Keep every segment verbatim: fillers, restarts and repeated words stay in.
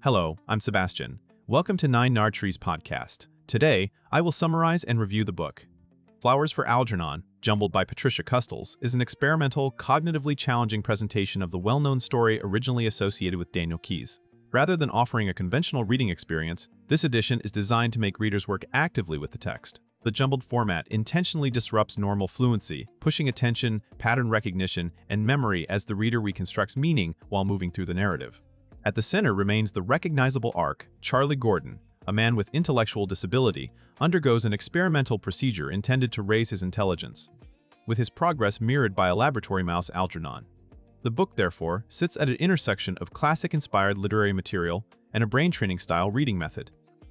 Hello, I'm Sebastian. Welcome to Nine Nard Trees podcast. Today, I will summarize and review the book. Flowers for Algernon, jumbled by Patricia Custles, is an experimental, cognitively challenging presentation of the well-known story originally associated with Daniel Keyes. Rather than offering a conventional reading experience, this edition is designed to make readers work actively with the text. The jumbled format intentionally disrupts normal fluency, pushing attention, pattern recognition, and memory as the reader reconstructs meaning while moving through the narrative. At the center remains the recognizable arc. Charlie Gordon, a man with intellectual disability, undergoes an experimental procedure intended to raise his intelligence, with his progress mirrored by a laboratory mouse Algernon. The book, therefore, sits at an intersection of classic-inspired literary material and a brain-training-style reading method.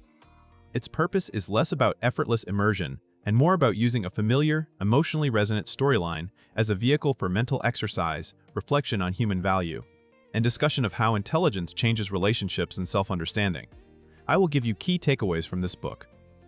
Its purpose is less about effortless immersion and more about using a familiar, emotionally resonant storyline as a vehicle for mental exercise, reflection on human value, and discussion of how intelligence changes relationships and self-understanding. I will give you key takeaways from this book.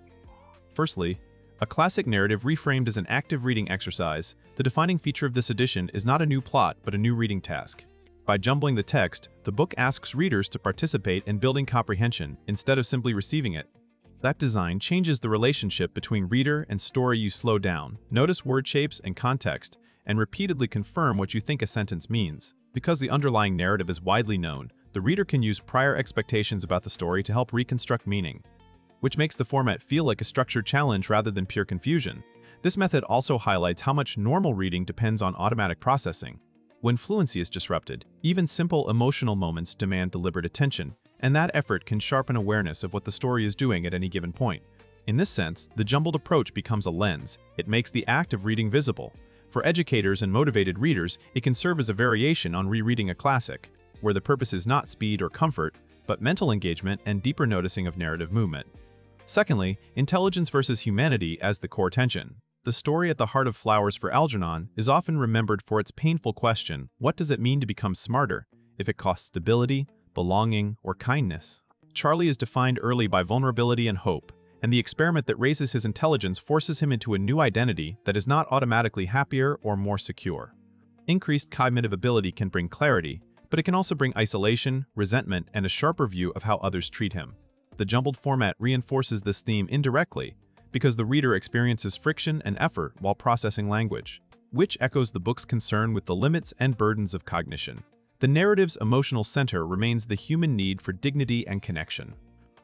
Firstly, a classic narrative reframed as an active reading exercise, the defining feature of this edition is not a new plot but a new reading task. By jumbling the text, the book asks readers to participate in building comprehension instead of simply receiving it. That design changes the relationship between reader and story. You slow down, notice word shapes and context, and repeatedly confirm what you think a sentence means. Because the underlying narrative is widely known, the reader can use prior expectations about the story to help reconstruct meaning, which makes the format feel like a structured challenge rather than pure confusion. This method also highlights how much normal reading depends on automatic processing. When fluency is disrupted, even simple emotional moments demand deliberate attention, and that effort can sharpen awareness of what the story is doing at any given point. In this sense, the jumbled approach becomes a lens. It makes the act of reading visible. For educators and motivated readers, it can serve as a variation on rereading a classic, where the purpose is not speed or comfort, but mental engagement and deeper noticing of narrative movement. Secondly, intelligence versus humanity as the core tension. The story at the heart of Flowers for Algernon is often remembered for its painful question: what does it mean to become smarter, if it costs stability, belonging, or kindness? Charlie is defined early by vulnerability and hope, and the experiment that raises his intelligence forces him into a new identity that is not automatically happier or more secure. Increased cognitive ability can bring clarity, but it can also bring isolation, resentment, and a sharper view of how others treat him. The jumbled format reinforces this theme indirectly, because the reader experiences friction and effort while processing language, which echoes the book's concern with the limits and burdens of cognition. The narrative's emotional center remains the human need for dignity and connection.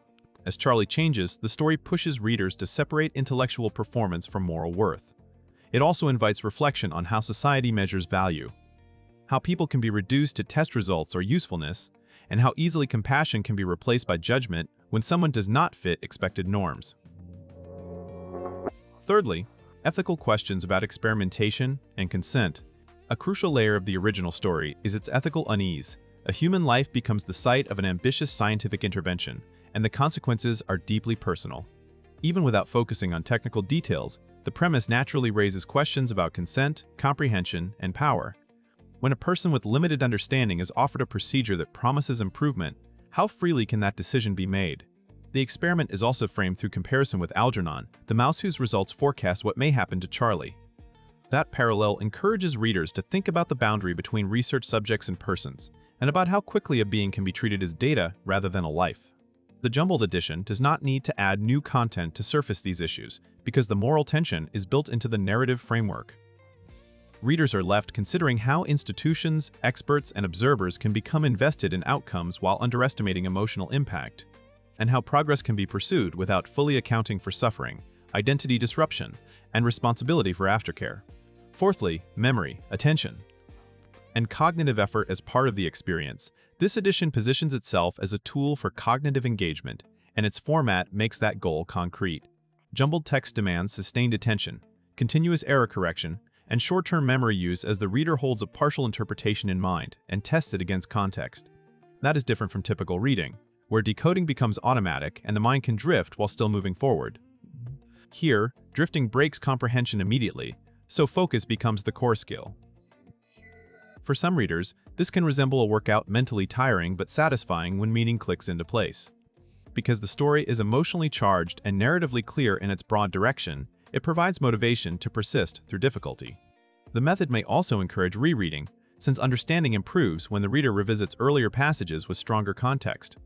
As Charlie changes, the story pushes readers to separate intellectual performance from moral worth. It also invites reflection on how society measures value, how people can be reduced to test results or usefulness, and how easily compassion can be replaced by judgment when someone does not fit expected norms. Thirdly, ethical questions about experimentation and consent. A crucial layer of the original story is its ethical unease. A human life becomes the site of an ambitious scientific intervention, and the consequences are deeply personal. Even without focusing on technical details, the premise naturally raises questions about consent, comprehension, and power. When a person with limited understanding is offered a procedure that promises improvement, how freely can that decision be made? The experiment is also framed through comparison with Algernon, the mouse whose results forecast what may happen to Charlie. That parallel encourages readers to think about the boundary between research subjects and persons, and about how quickly a being can be treated as data rather than a life. The jumbled edition does not need to add new content to surface these issues, because the moral tension is built into the narrative framework. Readers are left considering how institutions, experts, and observers can become invested in outcomes while underestimating emotional impact, and how progress can be pursued without fully accounting for suffering, identity disruption, and responsibility for aftercare. Fourthly, memory, attention, and cognitive effort as part of the experience. This edition positions itself as a tool for cognitive engagement, and its format makes that goal concrete. Jumbled text demands sustained attention, continuous error correction, and short-term memory use as the reader holds a partial interpretation in mind and tests it against context. That is different from typical reading, where decoding becomes automatic and the mind can drift while still moving forward. Here, drifting breaks comprehension immediately, so focus becomes the core skill. For some readers, this can resemble a workout mentally tiring but satisfying when meaning clicks into place. Because the story is emotionally charged and narratively clear in its broad direction, it provides motivation to persist through difficulty. The method may also encourage rereading, since understanding improves when the reader revisits earlier passages with stronger context.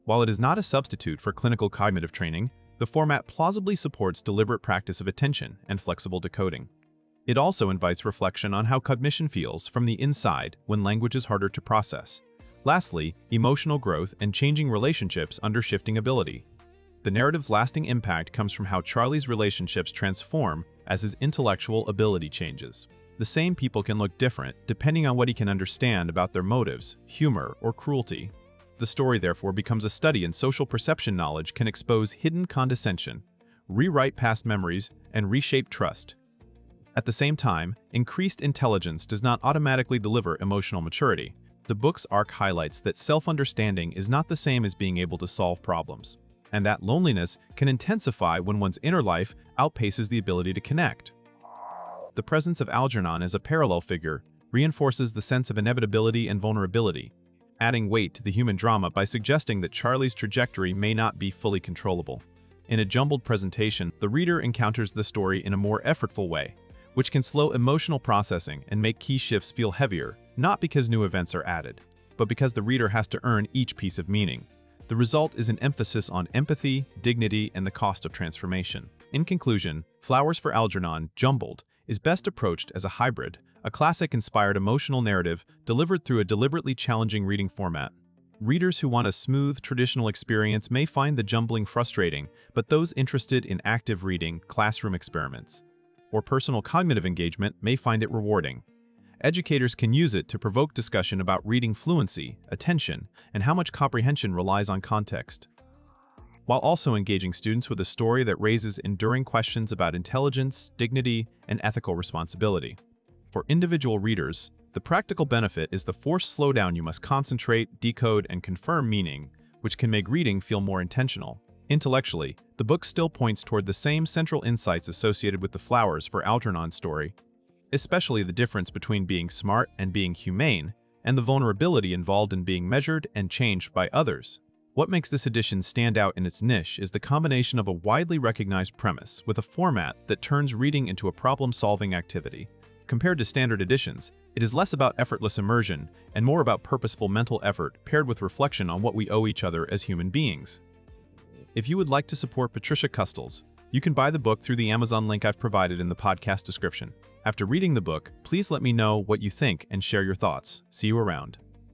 While it is not a substitute for clinical cognitive training, the format plausibly supports deliberate practice of attention and flexible decoding. It also invites reflection on how cognition feels from the inside when language is harder to process. Lastly, emotional growth and changing relationships under shifting ability. The narrative's lasting impact comes from how Charlie's relationships transform as his intellectual ability changes. The same people can look different depending on what he can understand about their motives, humor, or cruelty. The story therefore becomes a study in social perception. Knowledge can expose hidden condescension, rewrite past memories, and reshape trust. At the same time, increased intelligence does not automatically deliver emotional maturity. The book's arc highlights that self-understanding is not the same as being able to solve problems, and that loneliness can intensify when one's inner life outpaces the ability to connect. The presence of Algernon as a parallel figure reinforces the sense of inevitability and vulnerability, adding weight to the human drama by suggesting that Charlie's trajectory may not be fully controllable. In a jumbled presentation, the reader encounters the story in a more effortful way, which can slow emotional processing and make key shifts feel heavier, not because new events are added, but because the reader has to earn each piece of meaning. The result is an emphasis on empathy, dignity, and the cost of transformation. In conclusion, Flowers for Algernon, Jumbled, is best approached as a hybrid, a classic-inspired emotional narrative delivered through a deliberately challenging reading format. Readers who want a smooth, traditional experience may find the jumbling frustrating, but those interested in active reading, classroom experiments, or personal cognitive engagement may find it rewarding. Educators can use it to provoke discussion about reading fluency, attention, and how much comprehension relies on context, while also engaging students with a story that raises enduring questions about intelligence, dignity, and ethical responsibility. For individual readers, the practical benefit is the forced slowdown. You must concentrate, decode, and confirm meaning, which can make reading feel more intentional. Intellectually, the book still points toward the same central insights associated with the Flowers for Algernon story, especially the difference between being smart and being humane, and the vulnerability involved in being measured and changed by others. What makes this edition stand out in its niche is the combination of a widely recognized premise with a format that turns reading into a problem-solving activity. Compared to standard editions, it is less about effortless immersion and more about purposeful mental effort paired with reflection on what we owe each other as human beings. If you would like to support Patricia Custles, you can buy the book through the Amazon link I've provided in the podcast description. After reading the book, please let me know what you think and share your thoughts. See you around.